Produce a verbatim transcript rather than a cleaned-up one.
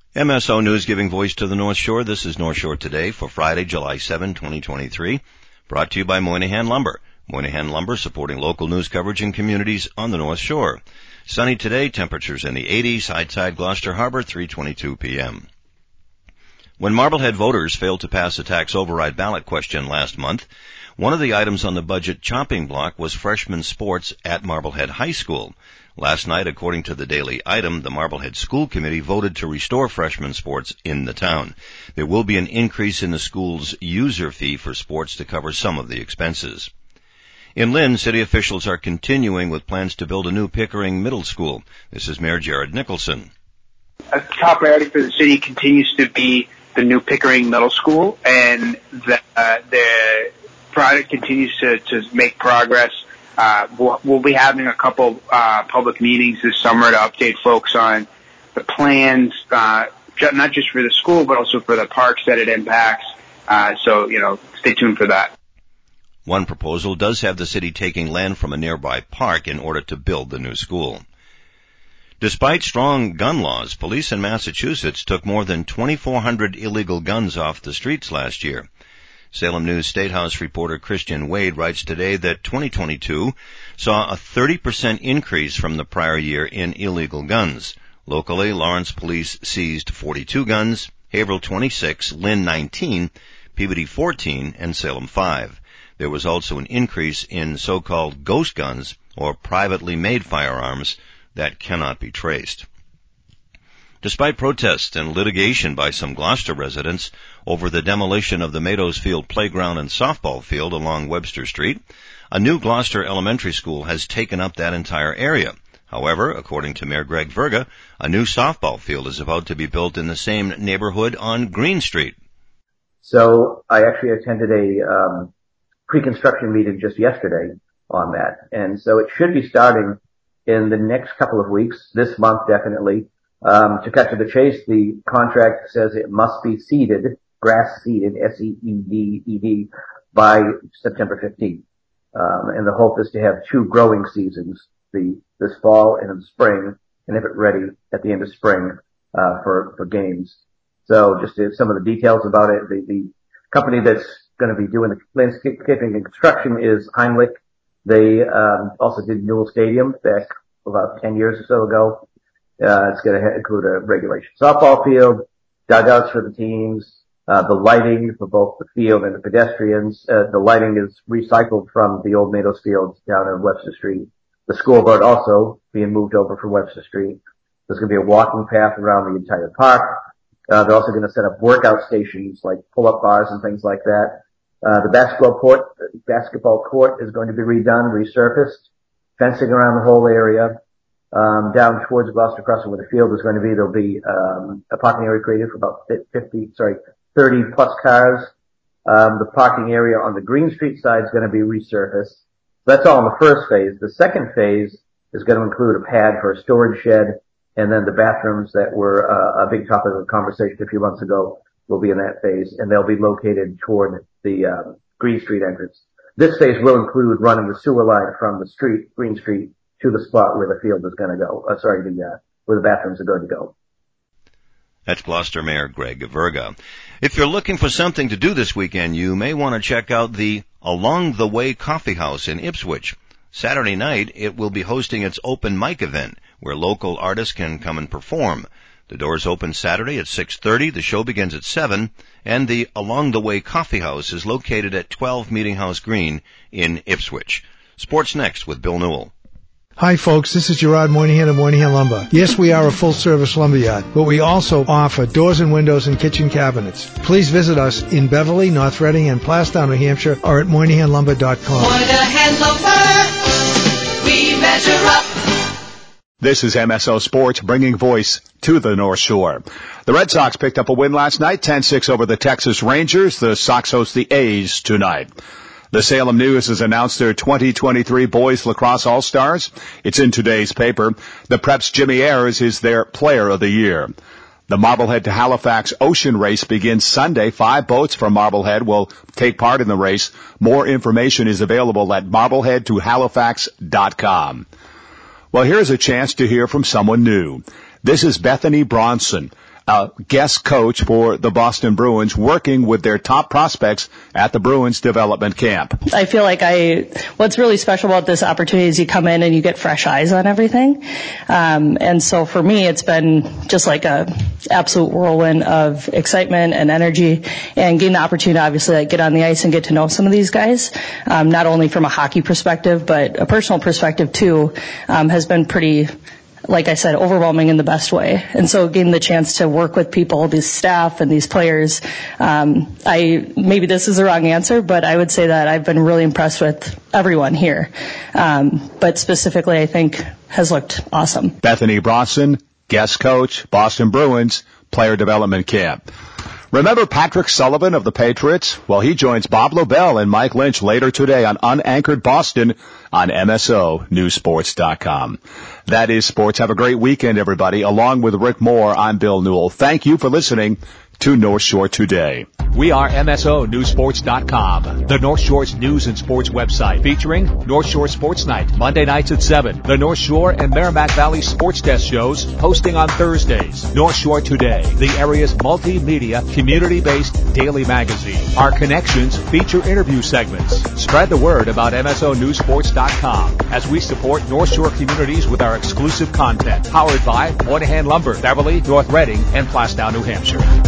M S O News giving voice to the North Shore. This is North Shore Today for Friday, July seventh, twenty twenty-three. Brought to you by Moynihan Lumber. Moynihan Lumber supporting local news coverage in communities on the North Shore. Sunny today, temperatures in the eighties, Hightside, Gloucester Harbor, three twenty-two p.m. When Marblehead voters failed to pass a tax override ballot question last month, one of the items on the budget chopping block was freshman sports at Marblehead High School. Last night, according to the Daily Item, the Marblehead School Committee voted to restore freshman sports in the town. There will be an increase in the school's user fee for sports to cover some of the expenses. In Lynn, city officials are continuing with plans to build a new Pickering Middle School. This is Mayor Jared Nicholson. A top priority for the city continues to be the new Pickering Middle School, and the, uh, the project continues to, to make progress. Uh, we'll, we'll be having a couple uh, public meetings this summer to update folks on the plans, uh, not just for the school, but also for the parks that it impacts. Uh, so, you know, stay tuned for that. One proposal does have the city taking land from a nearby park in order to build the new school. Despite strong gun laws, police in Massachusetts took more than twenty-four hundred illegal guns off the streets last year. Salem News State House reporter Christian Wade writes today that twenty twenty-two saw a thirty percent increase from the prior year in illegal guns. Locally, Lawrence police seized forty-two guns, Haverhill twenty-six, Lynn nineteen, Peabody fourteen, and Salem five. There was also an increase in so-called ghost guns, or privately made firearms, that cannot be traced. Despite protests and litigation by some Gloucester residents over the demolition of the Meadows Field playground and softball field along Webster Street, a new Gloucester elementary school has taken up that entire area. However, according to Mayor Greg Verga, a new softball field is about to be built in the same neighborhood on Green Street. So I actually attended a um, pre-construction meeting just yesterday on that, and so it should be starting in the next couple of weeks, this month definitely. Um, to cut to the chase, the contract says it must be seeded, grass seeded, S E E D E D, by September fifteenth. Um, and the hope is to have two growing seasons, the, this fall and in spring, and have it ready at the end of spring, uh, for, for games. So just to, some of the details about it, the, the company that's going to be doing the landscaping and construction is Heinrich. They, um, also did Newell Stadium back about ten years or so ago. Uh, it's going to include a regulation softball field, dugouts for the teams, uh, the lighting for both the field and the pedestrians. Uh, the lighting is recycled from the old Meadows Field down on Webster Street. The scoreboard also being moved over from Webster Street. There's going to be a walking path around the entire park. Uh, they're also going to set up workout stations like pull-up bars and things like that. Uh, the basketball court, basketball court is going to be redone, resurfaced, fencing around the whole area. Um, down towards Gloucester Crossing where the field is going to be, there'll be, um, a parking area created for about fifty, sorry, thirty plus cars. Um, the parking area on the Green Street side is going to be resurfaced. That's all in the first phase. The second phase is going to include a pad for a storage shed, and then the bathrooms that were, uh, a big topic of conversation a few months ago will be in that phase, and they'll be located toward the, uh, Green Street entrance. This phase will include running the sewer line from the street, Green Street, to the spot where the field is going to go. Uh, sorry, the, uh, where the bathrooms are going to go. That's Gloucester Mayor Greg Verga. If you're looking for something to do this weekend, you may want to check out the Along the Way Coffee House in Ipswich. Saturday night, it will be hosting its open mic event, where local artists can come and perform. The doors open Saturday at six thirty, the show begins at seven, and the Along the Way Coffee House is located at twelve Meeting House Green in Ipswich. Sports next with Bill Newell. Hi folks, this is Gerard Moynihan of Moynihan Lumber. Yes, we are a full-service lumberyard, but we also offer doors and windows and kitchen cabinets. Please visit us in Beverly, North Reading, and Plastown, New Hampshire, or at moynihan lumber dot com. Moynihan Lumber, we measure up. This is M S O Sports, bringing voice to the North Shore. The Red Sox picked up a win last night, ten six over the Texas Rangers. The Sox host the A's tonight. The Salem News has announced their twenty twenty-three Boys Lacrosse All-Stars. It's in today's paper. The Prep's Jimmy Ayers is their Player of the Year. The Marblehead to Halifax Ocean Race begins Sunday. Five boats from Marblehead will take part in the race. More information is available at marblehead to halifax dot com. Well, here's a chance to hear from someone new. This is Bethany Bronson, a guest coach for the Boston Bruins, working with their top prospects at the Bruins development camp. I feel like I, what's really special about this opportunity is you come in and you get fresh eyes on everything. Um, and so for me, it's been just like a absolute whirlwind of excitement and energy, and getting the opportunity to obviously like get on the ice and get to know some of these guys, um, not only from a hockey perspective, but a personal perspective too, um, has been pretty, like I said, overwhelming in the best way. And so getting the chance to work with people, these staff and these players, um, I, maybe this is the wrong answer, but I would say that I've been really impressed with everyone here. Um, but specifically, I think has looked awesome. Bethany Bronson, guest coach, Boston Bruins, player development camp. Remember Patrick Sullivan of the Patriots? Well, he joins Bob Lobel and Mike Lynch later today on Unanchored Boston on M S O News Sports dot com. That is sports. Have a great weekend, everybody. Along with Rick Moore, I'm Bill Newell. Thank you for listening to North Shore Today. We are M S O News Sports dot com, the North Shore's news and sports website, featuring North Shore Sports Night, Monday nights at seven. The North Shore and Merrimack Valley Sports Desk shows, hosting on Thursdays. North Shore Today, the area's multimedia, community-based daily magazine. Our connections feature interview segments. Spread the word about M S O News Sports dot com as we support North Shore communities with our exclusive content. Powered by Moynihan Lumber, Beverly, North Reading, and Plastown, New Hampshire.